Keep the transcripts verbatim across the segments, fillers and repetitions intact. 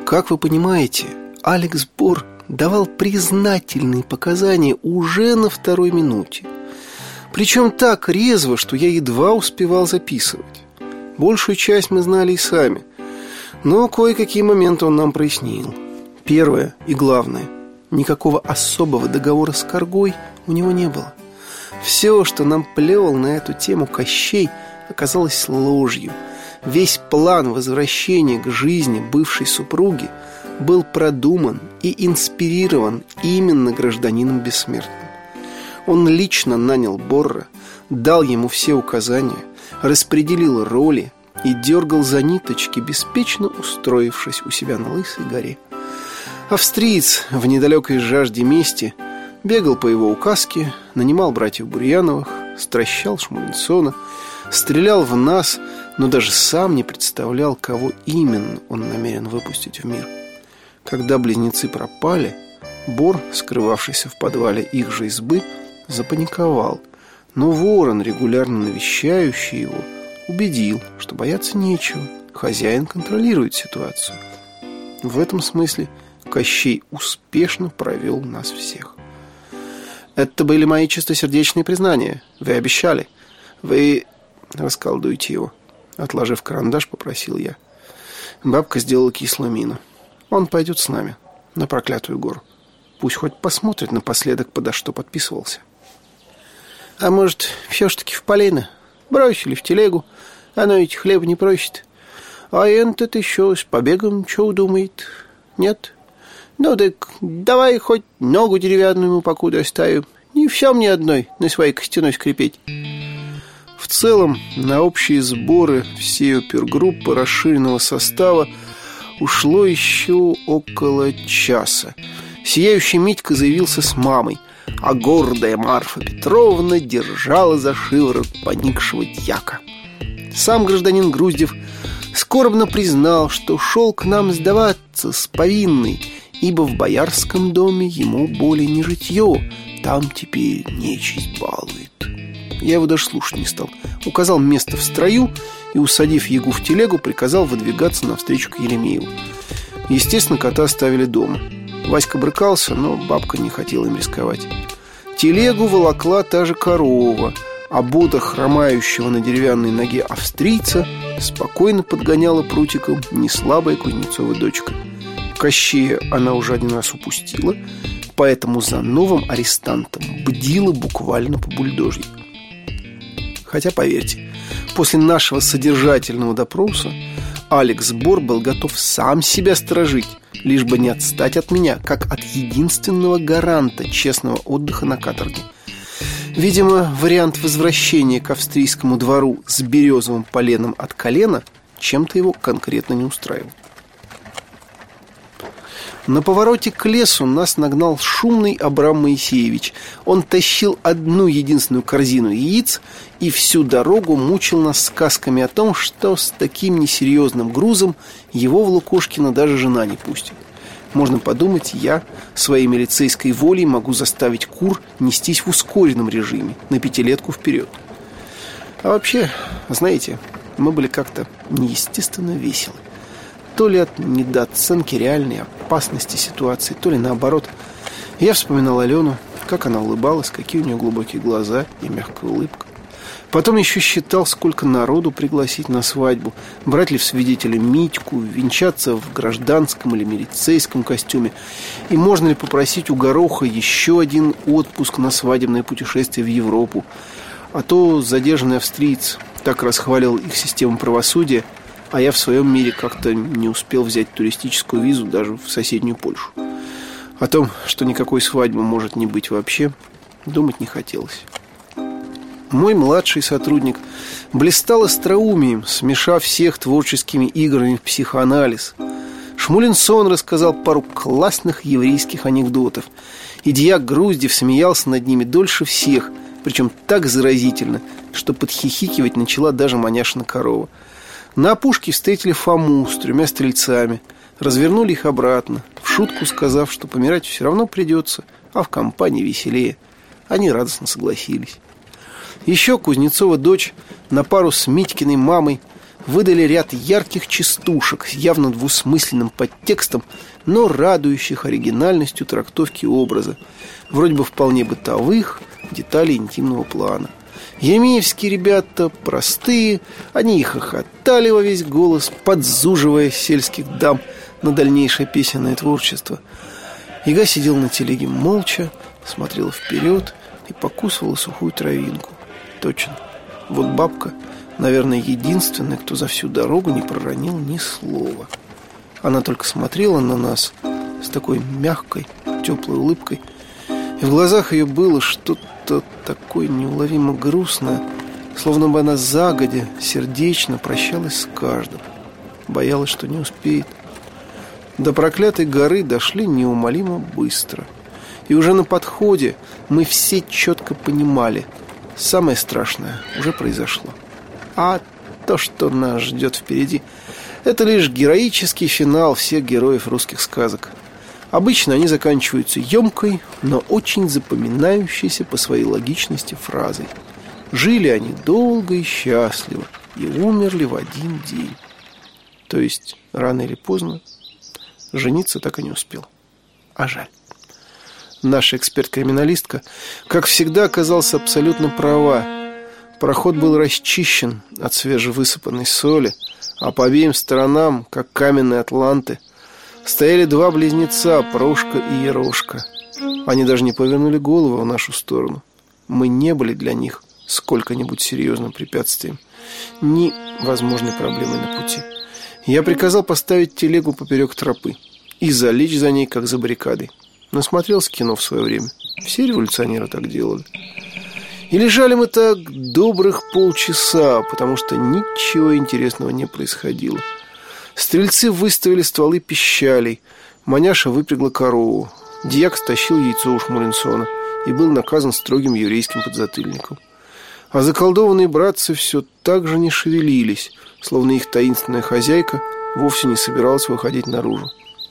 Как вы понимаете, Алекс Бор давал признательные показания уже на второй минуте. Причем так резво, что я едва успевал записывать. Большую часть мы знали и сами, но кое-какие моменты он нам прояснил. Первое и главное: никакого особого договора с Каргой у него не было. Все, что нам плел на эту тему Кощей, оказалось ложью. Весь план возвращения к жизни бывшей супруги был продуман и инспирирован именно гражданином Бессмертным. Он лично нанял Борра, дал ему все указания, распределил роли и дергал за ниточки, беспечно устроившись у себя на Лысой горе. Австриец в недалекой жажде мести бегал по его указке, нанимал братьев Бурьяновых, стращал Шмулинсона, стрелял в нас, но даже сам не представлял, кого именно он намерен выпустить в мир. Когда близнецы пропали, Бор, скрывавшийся в подвале их же избы, запаниковал, но Ворон, регулярно навещающий его, убедил, что бояться нечего, хозяин контролирует ситуацию. В этом смысле Кощей успешно провел нас всех. Это были мои чистосердечные признания. Вы обещали. Вы расколдуйте его. Отложив карандаш, попросил я. Бабка сделала кислую мину. Он пойдет с нами на проклятую гору. Пусть хоть посмотрит напоследок, подо что подписывался. А может, все-таки в полено? Бросили в телегу. Оно ведь хлеб не просит. А этот еще с побегом что думает? Нет? Ну так давай хоть ногу деревянную ему покуда оставим. Не все мне одной на своей костяной скрипеть. В целом, на общие сборы всей опергруппы расширенного состава ушло еще около часа. Сияющий Митька заявился с мамой, а гордая Марфа Петровна держала за шиворот поникшего дьяка. Сам гражданин Груздев скорбно признал, что шел к нам сдаваться с повинной, ибо в боярском доме ему более не житье, там теперь нечисть балует. Я его даже слушать не стал. Указал место в строю и, усадив Ягу в телегу, приказал выдвигаться навстречу к Еремееву. Естественно, кота оставили дома. Васька брыкался, но бабка не хотела им рисковать. Телегу волокла та же корова, а бота хромающего на деревянной ноге австрийца спокойно подгоняла прутиком неслабая Кузнецова дочка. Кощея она уже один раз упустила, поэтому за новым арестантом бдила буквально по бульдожьи. Хотя, поверьте, после нашего содержательного допроса Алекс Бор был готов сам себя сторожить, лишь бы не отстать от меня, как от единственного гаранта честного отдыха на каторге. Видимо, вариант возвращения к австрийскому двору с березовым поленом от колена чем-то его конкретно не устраивал. На повороте к лесу нас нагнал шумный Абрам Моисеевич. Он тащил одну единственную корзину яиц и всю дорогу мучил нас сказками о том, что с таким несерьезным грузом его в Лукошкино даже жена не пустит. Можно подумать, я своей милицейской волей могу заставить кур нестись в ускоренном режиме на пятилетку вперед. А вообще, знаете, мы были как-то неестественно веселы. То ли от недооценки реальной опасности ситуации, то ли наоборот. Я вспоминал Алену, как она улыбалась, какие у нее глубокие глаза и мягкая улыбка. Потом еще считал, сколько народу пригласить на свадьбу, брать ли в свидетели Митьку, венчаться в гражданском или милицейском костюме, и можно ли попросить у Гороха еще один отпуск на свадебное путешествие в Европу. А то задержанный австриец так расхвалил их систему правосудия, а я в своем мире как-то не успел взять туристическую визу даже в соседнюю Польшу. О том, что никакой свадьбы может не быть вообще, думать не хотелось. Мой младший сотрудник блистал остроумием, смешав всех творческими играми в психоанализ. Шмулинсон рассказал пару классных еврейских анекдотов, и дьяк Груздев смеялся над ними дольше всех, причем так заразительно, что подхихикивать начала даже маняшина корова. На опушке встретили Фому с тремя стрельцами, развернули их обратно, в шутку сказав, что помирать все равно придется, а в компании веселее. Они радостно согласились. Еще Кузнецова дочь на пару с Митькиной мамой выдали ряд ярких частушек с явно двусмысленным подтекстом, но радующих оригинальностью трактовки образа, вроде бы вполне бытовых деталей интимного плана. Еремеевские ребята простые, они и хохотали во весь голос, подзуживая сельских дам на дальнейшее песенное творчество. Яга сидел на телеге молча, смотрела вперед и покусывала сухую травинку. Точно, вот бабка, наверное, единственная, кто за всю дорогу не проронил ни слова. Она только смотрела на нас с такой мягкой, теплой улыбкой, и в глазах ее было что-то такое неуловимо грустное, словно бы она загодя сердечно прощалась с каждым, боялась, что не успеет. До проклятой горы дошли неумолимо быстро, и уже на подходе мы все четко понимали: самое страшное уже произошло. А то, что нас ждет впереди, это лишь героический финал всех героев русских сказок. Обычно они заканчиваются емкой, но очень запоминающейся по своей логичности фразой: жили они долго и счастливо и умерли в один день. То есть рано или поздно жениться так и не успел. А жаль. Наша эксперт-криминалистка, как всегда, оказалась абсолютно права. Проход был расчищен от свежевысыпанной соли, а по обеим сторонам, как каменные атланты, стояли два близнеца, Прошка и Ерошка. Они даже не повернули голову в нашу сторону. Мы не были для них сколько-нибудь серьезным препятствием, ни возможной проблемой на пути. Я приказал поставить телегу поперек тропы и залечь за ней, как за баррикадой. Насмотрелся кино в свое время. Все революционеры так делали. И лежали мы так добрых полчаса, потому что ничего интересного не происходило. Стрельцы выставили стволы пищалей. Маняша выпрягла корову. Дьяк стащил яйцо у Шмуринсона и был наказан строгим еврейским подзатыльником. А заколдованные братцы все так же не шевелились, словно их таинственная хозяйка вовсе не собиралась выходить наружу.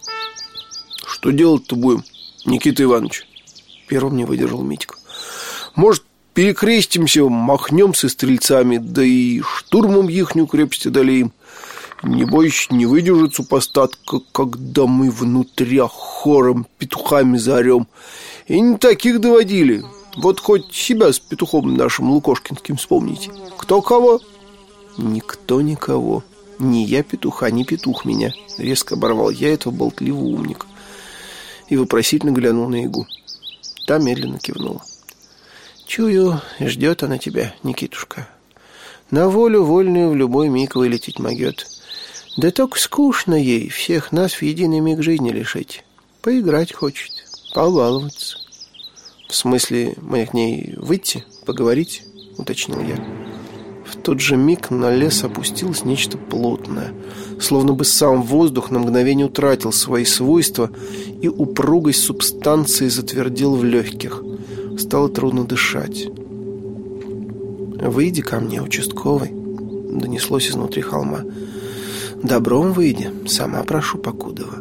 «Что делать-то будем, Никита Иванович?» Первым не выдержал Митька. «Может, перекрестимся, махнем со стрельцами, да и штурмом ихнюю крепость одолеем? Небось, не выдержит супостат, когда мы внутря хором петухами заорем. И не таких доводили. Вот хоть себя с петухом нашим Лукошкинским вспомните. Кто кого?» «Никто никого. Ни я петуха, ни петух меня», — резко оборвал я этого болтливого умника и вопросительно глянул на Ягу. Та медленно кивнула. «Чую, ждет она тебя, Никитушка. На волю вольную в любой миг вылететь могет. Да только скучно ей всех нас в единый миг жизни лишить. Поиграть хочет, побаловаться». «В смысле, мне к ней выйти, поговорить?» — уточнил я. В тот же миг на лес опустилось нечто плотное, словно бы сам воздух на мгновение утратил свои свойства и упругость субстанции затвердел в легких. Стало трудно дышать. «Выйди ко мне, участковый», — донеслось изнутри холма. «Добром выйди, сама прошу покудова».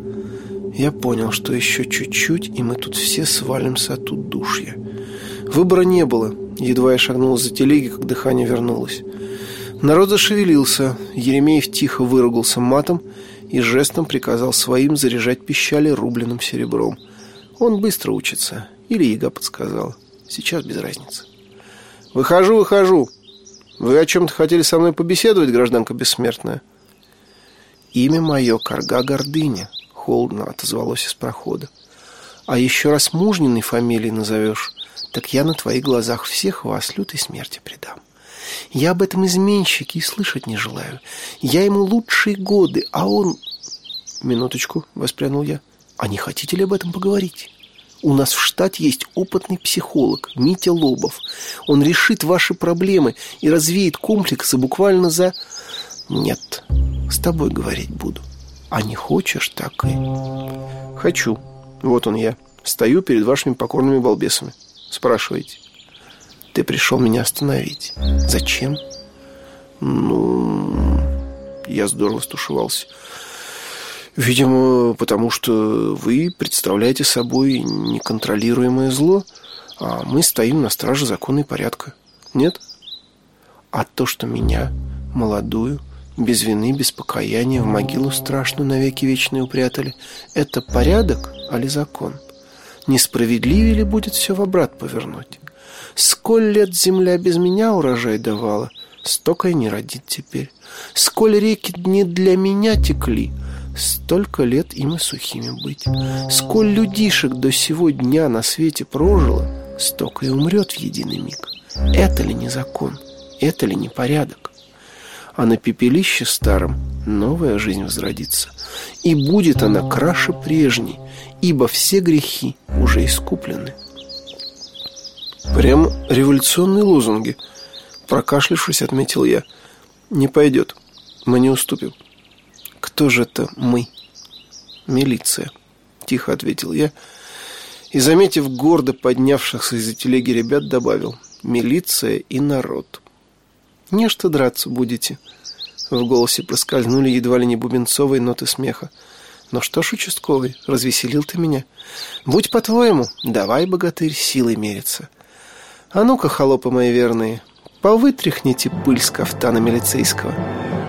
Я понял, что еще чуть-чуть, и мы тут все свалимся от удушья. Выбора не было. Едва я шагнул за телеги, как дыхание вернулось. Народ зашевелился. Еремеев тихо выругался матом и жестом приказал своим заряжать пищали рубленым серебром. Он быстро учится. Или Яга подсказала. Сейчас без разницы. «Выхожу, выхожу. Вы о чем-то хотели со мной побеседовать, гражданка бессмертная?» «Имя мое Карга Гордыня», — холодно отозвалось из прохода. «А еще раз мужниной фамилией назовешь, так я на твоих глазах всех вас лютой смерти предам. Я об этом изменщике и слышать не желаю. Я ему лучшие годы, а он...» «Минуточку», — воспрянул я. «А не хотите ли об этом поговорить? У нас в штате есть опытный психолог Митя Лобов. Он решит ваши проблемы и развеет комплексы буквально за...» «Нет, с тобой говорить буду. А не хочешь, так и...» «Хочу. Вот он я. Стою перед вашими покорными балбесами. Спрашиваете?» «Ты пришел меня остановить. Зачем?» «Ну...» Я здорово стушевался. «Видимо, потому что вы представляете собой неконтролируемое зло, а мы стоим на страже закона и порядка. Нет? А то, что меня, молодую, без вины, без покаяния в могилу страшную навеки вечную упрятали. Это порядок, али закон? Несправедливее ли будет все в обрат повернуть? Сколь лет земля без меня урожай давала, столько и не родит теперь. Сколь реки не для меня текли, столько лет им и сухими быть. Сколь людишек до сего дня на свете прожило, столько и умрет в единый миг. Это ли не закон? Это ли не порядок? А на пепелище старом новая жизнь возродится, и будет она краше прежней, ибо все грехи уже искуплены. Прям революционные лозунги. Прокашлявшись, отметил я. Не пойдет, мы не уступим. Кто же это мы? Милиция, тихо ответил я. И, заметив гордо поднявшихся из-за телеги ребят, добавил: милиция и народ. Нечто драться будете. В голосе проскользнули едва ли не бубенцовые ноты смеха. Ну что ж, участковый, развеселил ты меня. Будь по-твоему, давай, богатырь, силой мериться. А ну-ка, холопы мои верные, повытряхните пыль с кафтана милицейского.